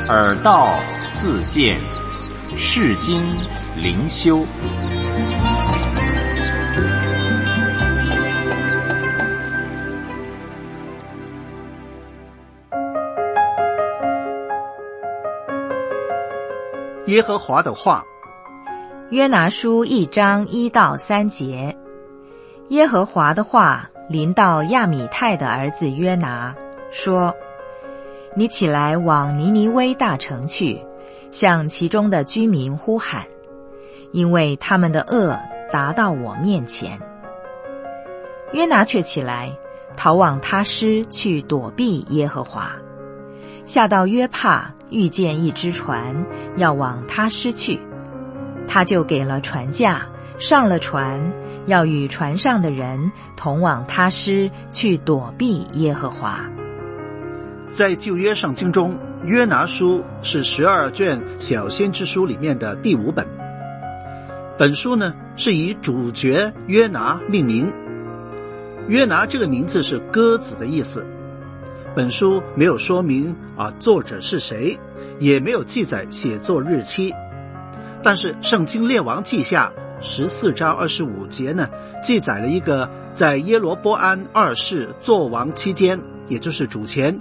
耳道自见，世经灵修。 耶和华的话， 约拿书1章1到3节。耶和华的话临到亚米太的儿子约拿，说：你起来往尼尼微大城去，向其中的居民呼喊，因为他们的恶达到我面前。约拿却起来，逃往他施去躲避耶和华。下到约帕，遇见一只船，要往他施去，他就给了船价，上了船，要与船上的人同往他施去躲避耶和华。 在旧约圣经中，约拿书是12卷小先知书里面的第5本。本书呢是以主角约拿命名，约拿这个名字是鸽子的意思。本书没有说明作者是谁，也没有记载写作日期，但是圣经列王记下14章25节呢，记载了一个在耶罗波安2世作王期间，也就是主前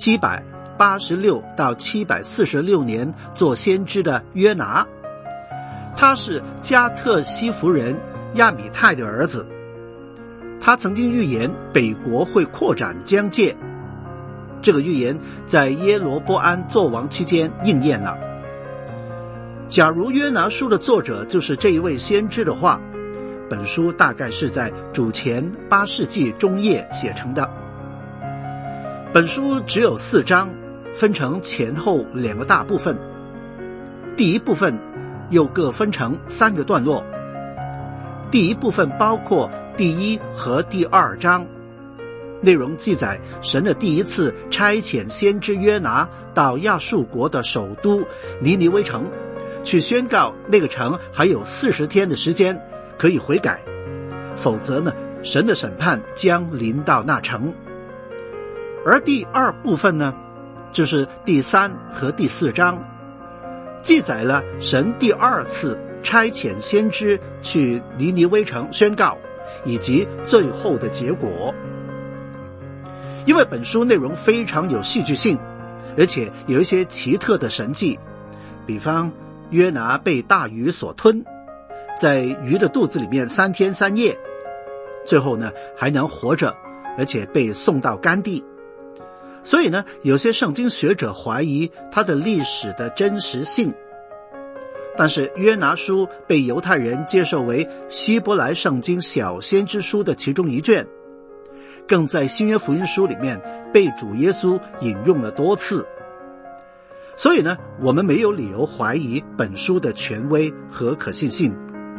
786到746年做先知的约拿。他是加特西弗人亚米太的儿子，他曾经预言北国会扩展疆界，这个预言在耶罗波安作王期间应验了。假如约拿书的作者就是这一位先知的话，本书大概是在主前8世纪中叶写成的。本书只有4章，分成前后2个大部分，第一部分又各分成3个段落。第一部分包括第1和第2章，内容记载神的第一次差遣先知约拿到亚述国的首都尼尼微城，去宣告那个城还有40天的时间可以悔改，否则呢，神的审判将临到那城。而第2部分呢，就是第3和第4章，记载了神第2次差遣先知去尼尼微城宣告，以及最后的结果。因为本书内容非常有戏剧性，而且有一些奇特的神迹，比方约拿被大鱼所吞，在鱼的肚子里面3天3夜，最后呢还能活着，而且被送到干地。所以呢，有些圣经学者怀疑它的历史的真实性。但是约拿书被犹太人接受为希伯来圣经小先知书的其中一卷，更在新约福音书里面被主耶稣引用了多次。所以呢，我们没有理由怀疑本书的权威和可信性。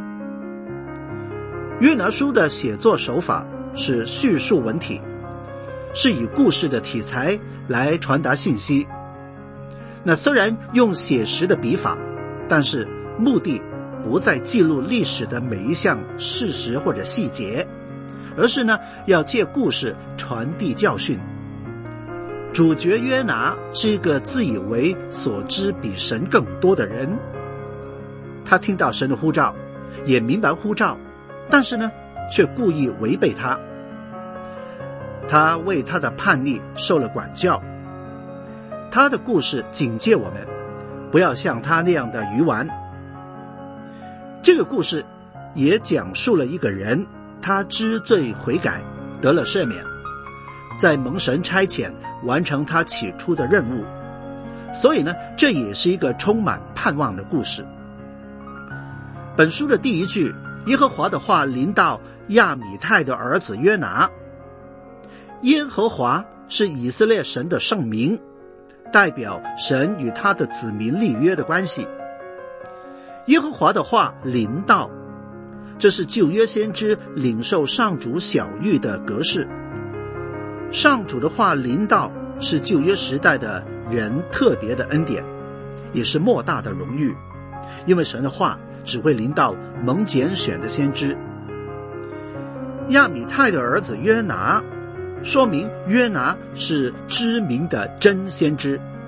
约拿书的写作手法是叙述文体，是以故事的题材来传达信息。那虽然用写实的笔法，但是目的不在记录历史的每一项事实或者细节，而是呢要借故事传递教训。主角约拿是一个自以为所知比神更多的人，他听到神的呼召，也明白呼召，但是呢却故意违背他。他为他的叛逆受了管教。他的故事警戒我们不要像他那样的愚顽。这个故事也讲述了一个人，他知罪悔改，得了赦免，在蒙神差遣完成他起初的任务。所以呢，这也是一个充满盼望的故事。本书的第一句，耶和华的话临到亚米太的儿子约拿。耶和华是以色列神的圣名，代表神与他的子民立约的关系。耶和华的话临到，这是旧约先知领受上主晓谕的格式。上主的话临到是旧约时代的人特别的恩典，也是莫大的荣誉，因为神的话只会临到蒙拣选的先知。亚米太的儿子约拿，说明约拿是知名的真先知，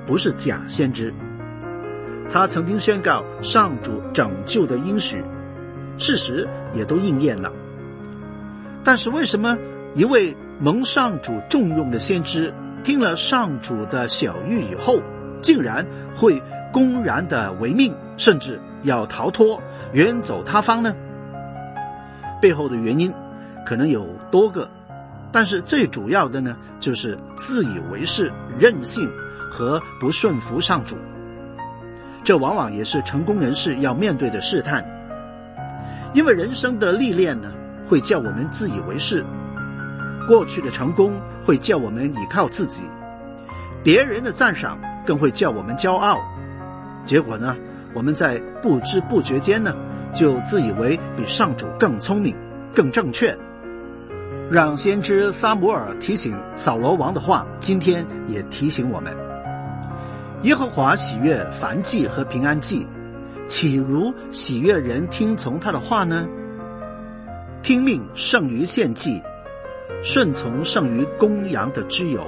不是假先知。他曾经宣告上主拯救的应许，事实也都应验了。但是为什么一位蒙上主重用的先知，听了上主的晓谕以后，竟然会公然的违命，甚至要逃脱远走他方呢？背后的原因可能有多个，但是最主要的呢，就是自以为是、任性和不顺服上主。这往往也是成功人士要面对的试探，因为人生的历练呢，会叫我们自以为是，过去的成功会叫我们倚靠自己，别人的赞赏更会叫我们骄傲，结果呢，我们在不知不觉间呢，就自以为比上主更聪明、更正确。让先知撒母耳提醒扫罗王的话，今天也提醒我们：耶和华喜悦燔祭和平安祭，岂如喜悦人听从他的话呢？听命胜于献祭，顺从胜于公羊的脂油。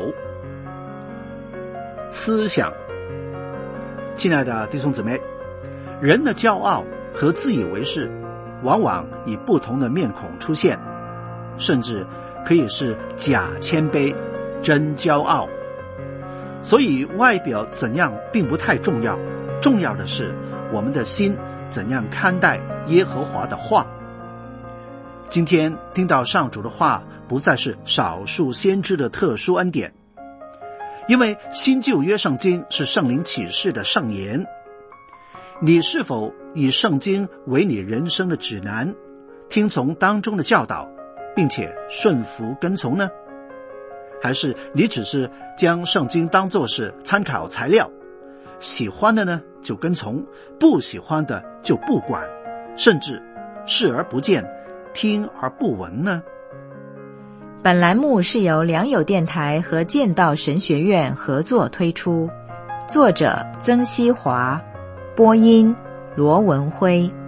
思想，亲爱的弟兄姊妹，人的骄傲和自以为是，往往以不同的面孔出现，甚至可以是假谦卑，真骄傲。所以外表怎样并不太重要，重要的是我们的心怎样看待耶和华的话。今天听到上主的话，不再是少数先知的特殊恩典，因为新旧约圣经是圣灵启示的圣言。你是否以圣经为你人生的指南，听从当中的教导，并且顺服跟从呢？还是你只是将圣经当作是参考材料，喜欢的呢就跟从，不喜欢的就不管，甚至视而不见，听而不闻呢？ 本栏目是由良友电台和剑道神学院合作推出，作者曾希华，播音罗文辉。